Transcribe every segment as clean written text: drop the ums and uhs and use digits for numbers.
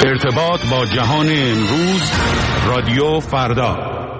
ارتباط با جهان امروز، رادیو فردا.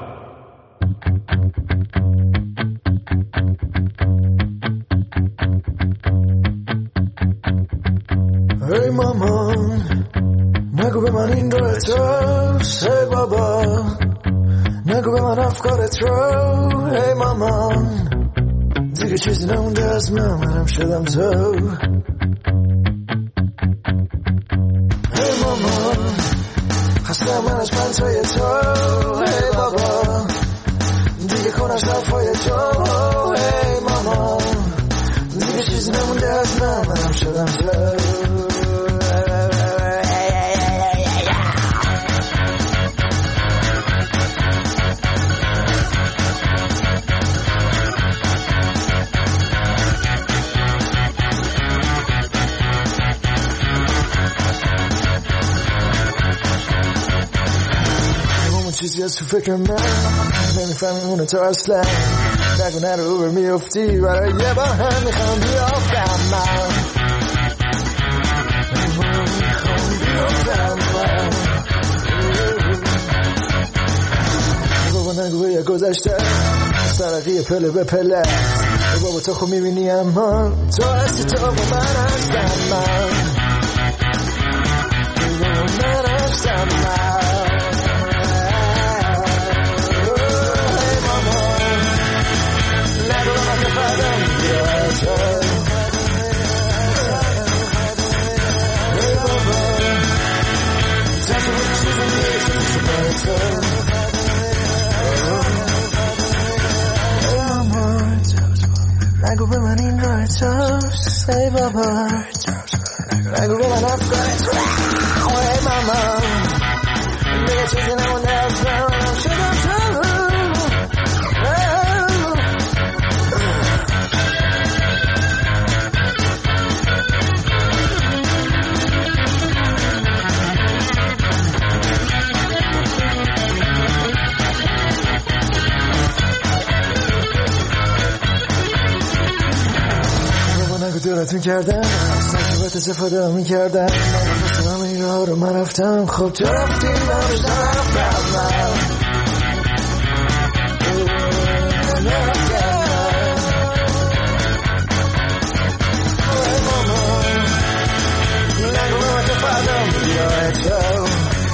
ای مامان نگو به من این رو احساس، ای بابا نگو به من افکارت رو، ای مامان دیگه چیزی نمونده از منم شدم تو. ای مامان خستم من از پنتای تو، ای بابا دیگه کن از لفای تو، ای مامان دیگه چیزی نمونده از منم شدم تو. چیزی از تو فکر من نمیفهمی اونو تو اصلا، نگونه رو بر میفتی برای یه با هم میخوام بیافتم من، میخوام بیافتم من. بابا نگو یه گذشته سرقی پله به پله، بابا تو خب میبینی اما تو هستی، تو با من هستم من، من هستم من. نگو به من این رو احساس، ای بابا نگو به من افکارت رو، ای ماما دیگه چیزی نمونده از منم شدم تو. دورت میکردم نجوبت استفاده میکردم، نفس همه این راه رو من رفتم، خب تو رفتی من رفتم ای ماما نگو به من تفادم بیای تو،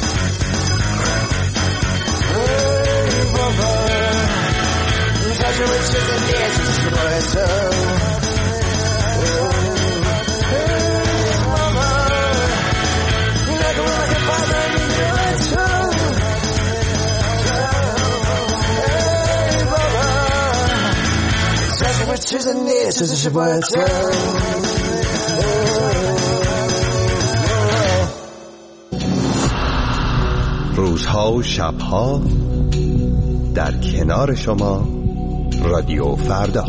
ای بابا تجربه چیزی نیست که باید تو. چیز نیست چیزش باید تو. روزها و شبها در کنار شما، رادیو فردا.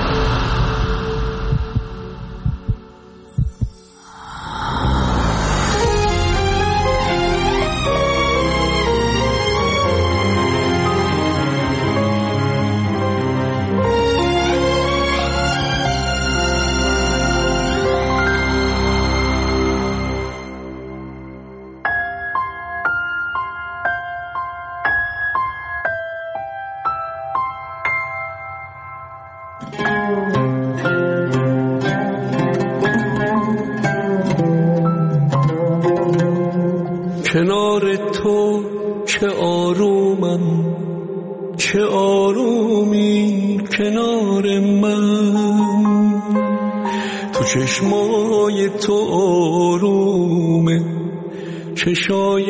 کنار تو چه آرومم، چه آرومی کنار من، تو چشمای تو آرومه، چشای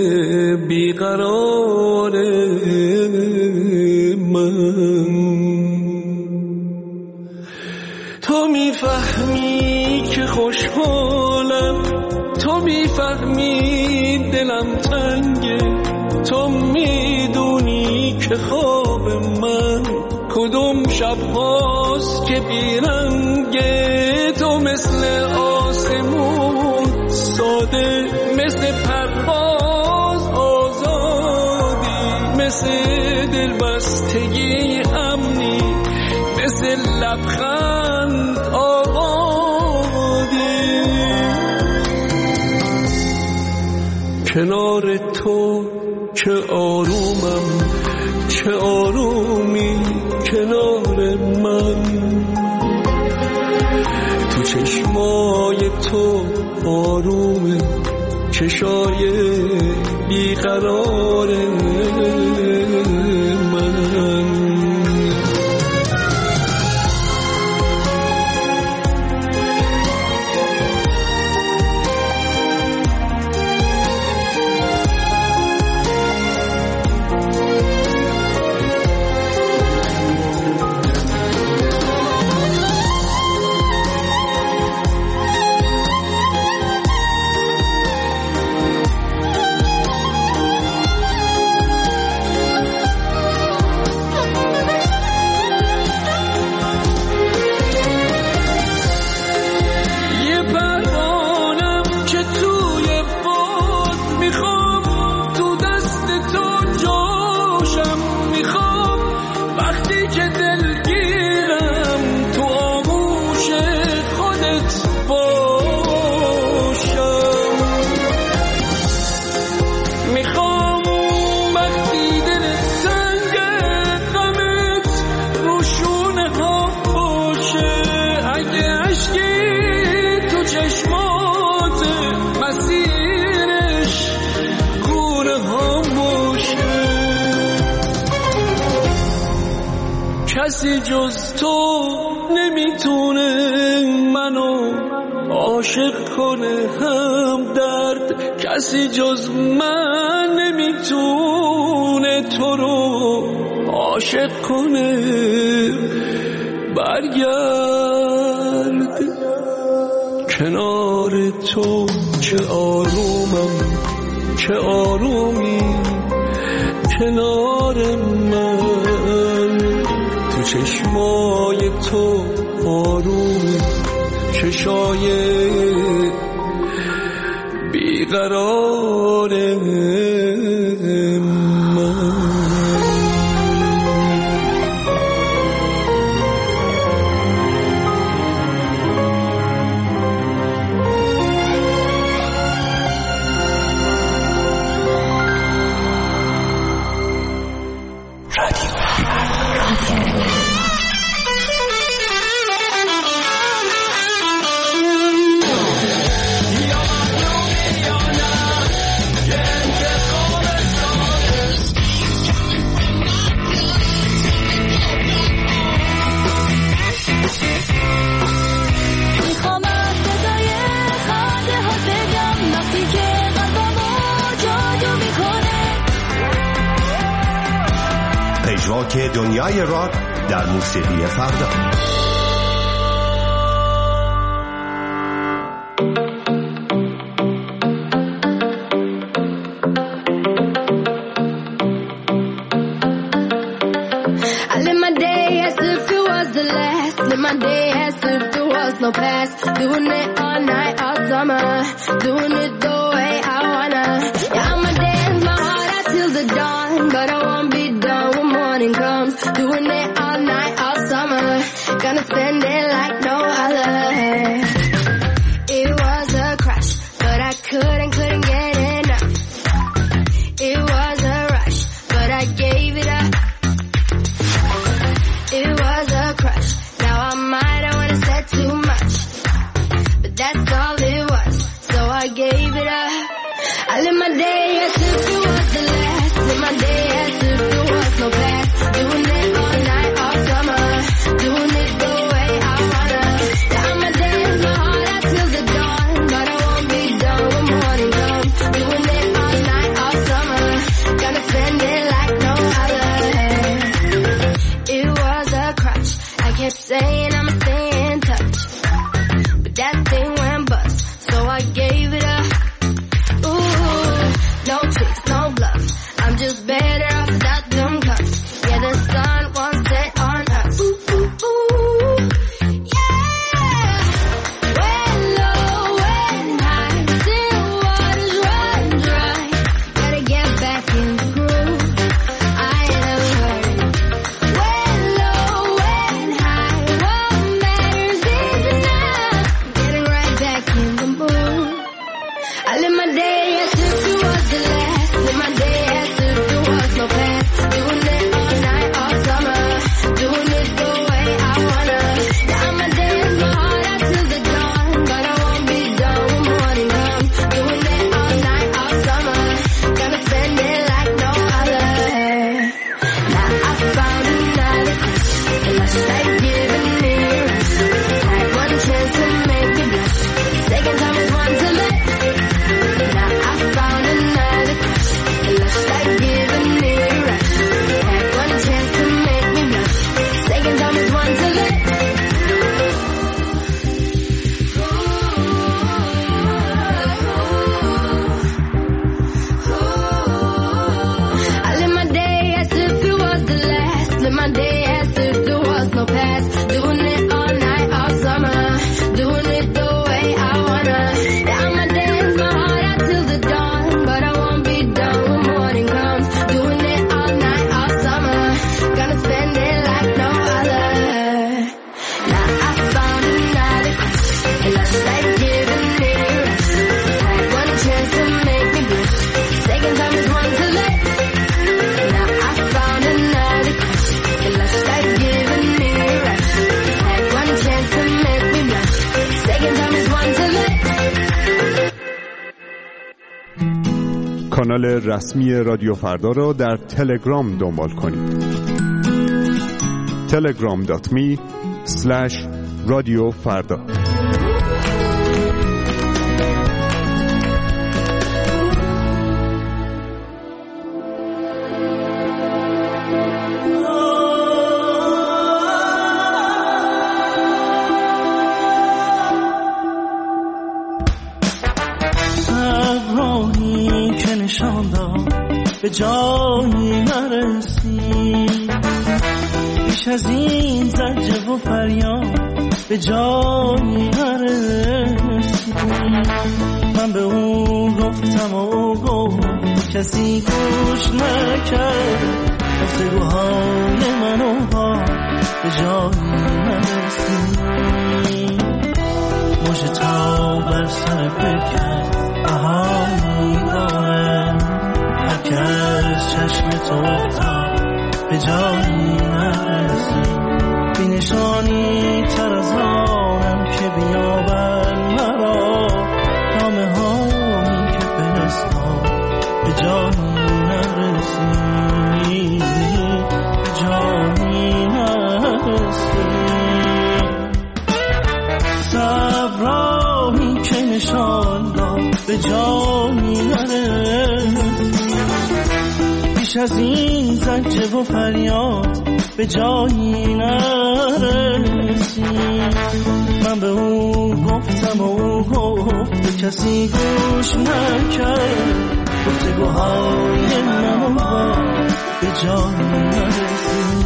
بیقرار من. تو میفهمی که خوشحالم، تو میفهمی دلم تنگه، تو میدونی که خواب من کدوم شب هاست که بیرنگه. تو مثل آسمون ساده، مثل پرواز آزادی، مثل دلبستگی امنی، مثل لبخند آبادی. کنار تو چه آرومم، چه آرومی کنار من. تو چشمای تو آرومه، چشای بیقرار من. کسی جز تو نمیتونه منو عاشق کنه هم درد، کسی جز من نمیتونه تو رو عاشق کنه. برگرد کنار تو چه آرومم، چه آرومی کنار من. تو چشمای تو آروم، چشای بیقرار من. پژواک دنیای راک در موسیقی فردا. I live my day as if it was the last. Live my day as if there was no past. Doing it all night, all summer. Doing it the way I wanna. Yeah, I'ma dance my heart out till the dawn, but I won't be done when morning comes. Doing it all night, all summer. Gonna spend it like no other. It was a crush, but I couldn't get enough. It was a rush, but I gave it up. It was a crush. Now I might have wanna said too much, but that's all it was. So I gave it up. I live my day as if it was the last. Live my day as if there was no past. Doing it all night, all summer. Doing it the way I wanna. Yeah, I'ma dance my heart out till the dawn, but I won't be done when morning comes. Doing it all night, all summer. Gonna spend it like no other. It was a crutch. I kept saying I'ma stay in touch, but that thing went bust, so I gave it up. Ooh, no tricks, no bluffs. I'm just better off without them cuffs. Yeah, the sun won't set on us. Ooh, ooh, ooh. Yeah. When low, when high, still waters run dry. Gotta get back in the groove. I am hurting. When low, when high, what matters is enough. Getting right back in the mood. I live my day as if it was کانال رسمی رادیو فردا را در تلگرام دنبال کنید. telegram.me/رادیو فردا. به جایی نرسی، بیش از این زجر و فریاد به جایی نرسی. من به او گفتم و او گفت، کسی گوش نکرد گفتگوهای منو ها به جایی نرسی. مژه تا بر سر بکرد بهایی دارم، که از چشم تو افتاد به جایی نرسی. بی نشانی تر از آنم که بیابن مرا، نامه هایی که فرستاد به جایی نرسی، به جایی نرسی. صبرایی که نشان داد به جایی نرسی، بیش از این زجر و فریاد به جایی نرسی. من به او گفتم و او گفت، کسی گوش نکرد گفتگوهای منو به جایی نرسی،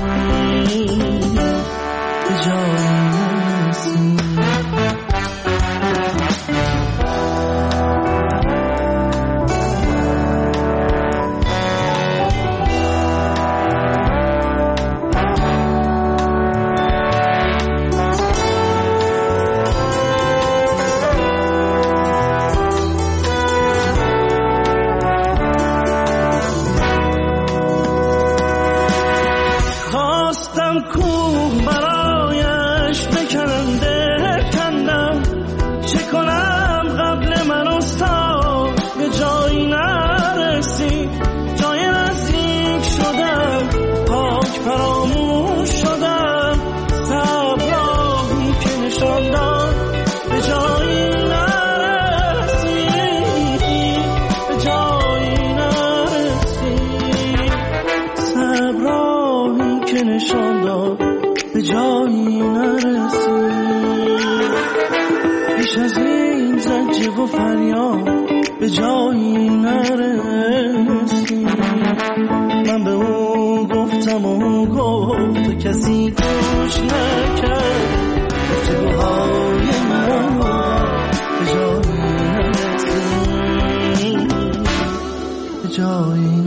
به جایی نرسی. به جایی نرسی، بیش از این زجر و فریاد به جایی نرسی. من به او گفتم و او گفت، کسی گوش نکرد گفتگوهای من به جایی نرسی، به جایی